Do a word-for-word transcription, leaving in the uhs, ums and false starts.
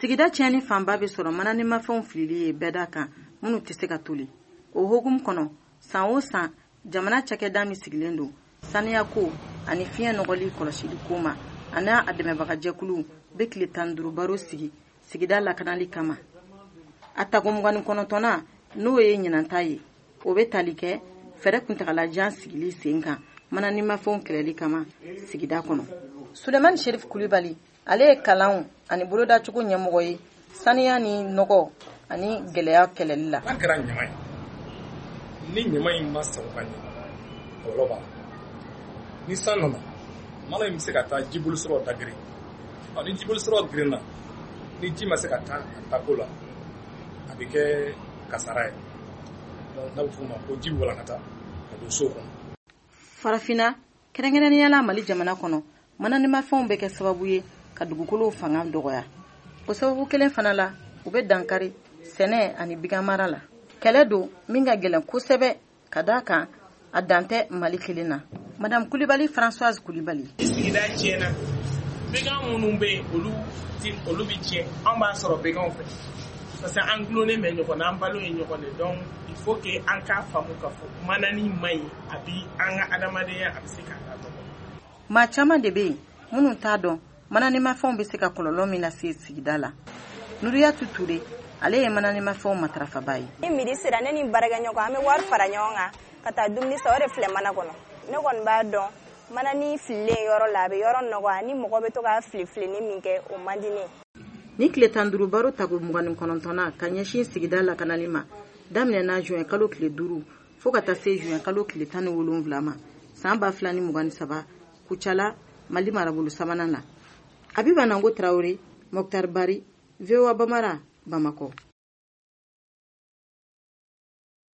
sigida tiɲɛni fanba bɛ sɔrɔ mananimafɛnw filili ye bɛɛ da kan minnu tɛ se ka toli. O hokumu kɔnɔ san o san jamana cakɛda min sigilen don saniya ko ani fiɲɛ nɔgɔli kɔlɔsili ko ma a n'a a dɛmɛbagajɛkulu bɛ tile tan ni duuru baro sigi sigida lakanali kama. A tako mugan ni kɔnɔntɔnna n'o ye ɲinanta ye o bɛ tali kɛ fɛɛrɛ kuntagalajan sigili sen kan mananimafɛnw kɛlɛli kama sigida kɔnɔ. Sulemani Sherif Kulibali ale ye kalanw ani bolodacogo ɲɛmɔgɔ ye saniya ni nɔgɔ ani gɛlɛya kɛlɛli la. N'a kɛra ɲama ye ni ɲama in ma sago ka ɲɛ kɔlɔlɔ b'a la. Ni san nana mana in bɛ se ka taa jiboli sɔrɔ dagiri ni jiboli sɔrɔ girinna ni ji ma se ka taa a tako la a bɛ kɛ kasara ye n'a bɛ f'o ma ko ji walankata ka don so kɔnɔ. Farafinna kɛrɛnkɛrɛnnenya la Mali jamana kɔnɔ mananimafɛnw bɛ kɛ sababu ye ka dugukolo fanga dɔgɔya. O sababu kelen fana la u bɛ dankari sɛnɛ ani bigamara la. Kɛlɛ don min ka gɛlɛn kosɛbɛ ka d'a kan a dan tɛ Mali kelen na. Madame Kulibali Françoise Kulibali. Sigida tiɲɛna bigan minnu bɛ yen olu olu bɛ tiɲɛ an b'a sɔrɔ biganw fɛ parce que an gulonnen bɛ ɲɔgɔn na an balo ye ɲɔgɔn de donc il faut que an k'a faamu ka fɔ manani ma ɲi a bi an ka adamadenya a bɛ se k'a la dɔgɔ. Maa caman de bɛ yen minnu t'a dɔn mananimafɛnw bɛ se ka kɔlɔlɔ min lase sigida la. Nuriyatu Ture ale ye mananimafɛnw matarafaba ye. Ni midi sera ne ni barakɛɲɔgɔn an bɛ wari fara ɲɔgɔn kan ka taa dumuni san o de filɛ mana kɔnɔ. Ne kɔni b'a dɔn manani fililen yɔrɔ la a bɛ yɔrɔ nɔgɔ ani mɔgɔ bɛ to ka fili fileni min kɛ o man di ne. Ni tile tan duuru baro tako mugan ni kɔnɔntɔnna ka ɲɛsin sigida lakanali ma daminɛna juin kalo tile duuru fo ka taa se juin kalo tile tan ni wolonwula ma san ba fila ni mugan ni saba Kucala Mali marabolo sabanan na. Habiba Nango Traoré, Mokhtar Bari, V O A Bamara, Bamako.